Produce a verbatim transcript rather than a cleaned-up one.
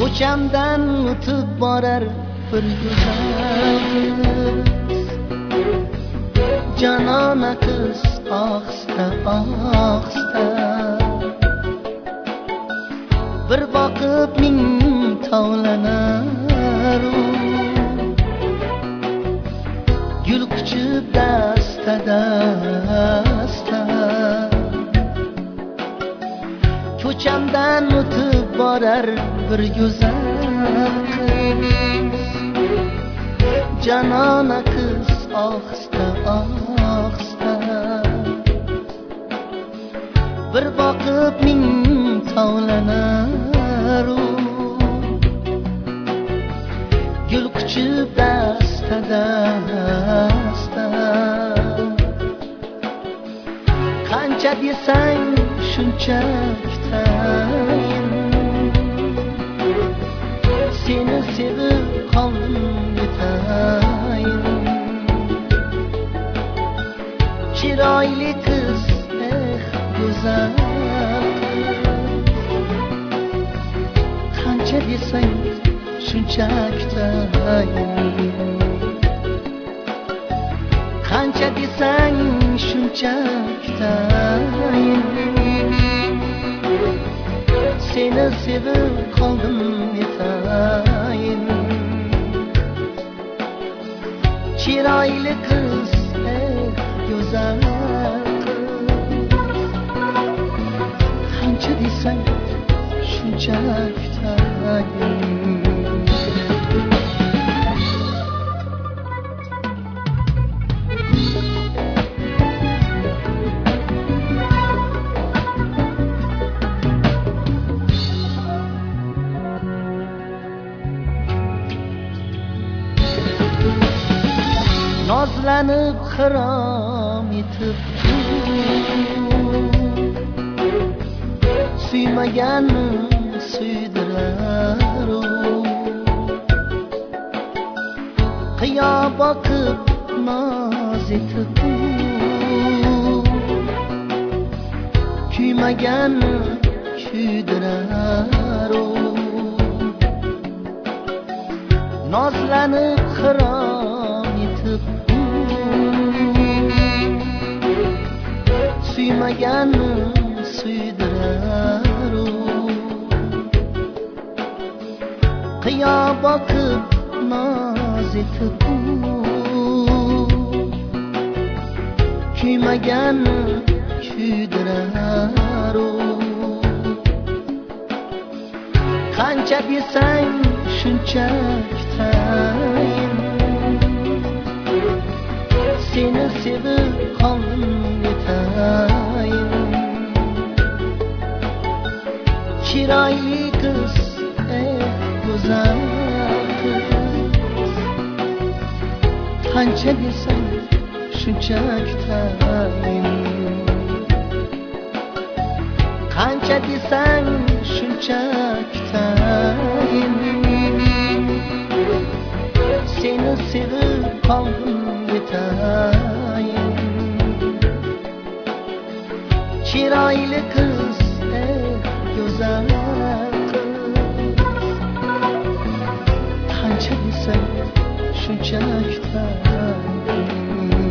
ko'chamdan o'tib borar bir go'zal qiz, janona qiz ohista ohista, bir boqib ming tovlanar u, gul quchib dasta dasta, ko'chamdan o'tib borar bir go'zal qiz, janona qiz ohista ohista, bir boqib ming tovlanar u, gul quchib dasta dasta, qancha desang shuncha kutayin, seni sevib qoldim yetayin. Chiroyli qiz, eh go'zal qiz, qancha desang shuncha kutayin, qancha desang shuncha kutayin, seni sevib qoldim yetayin. Chiroyli qiz, eh go'zal qiz, qancha desang shuncha kutayin. Nozlanib xirom etib suymaganni suydirar u, qiyo boqib noz etib kuymaganni kuydirar u, nozlanib xirom etib suymaganni suydirar u, qiyo boqib noz etib kuymaganni kuydirar u, qancha desang shuncha kutayin, seni sevib qoldim yetayin. Chiroyli qiz, eh go'zal qiz, qancha desang shuncha kutayin, qancha desang shuncha kutayin, seni sevib qoldim yetayin. Chiroyli qiz, eh go'zal qiz, qancha desang shuncha kutayin.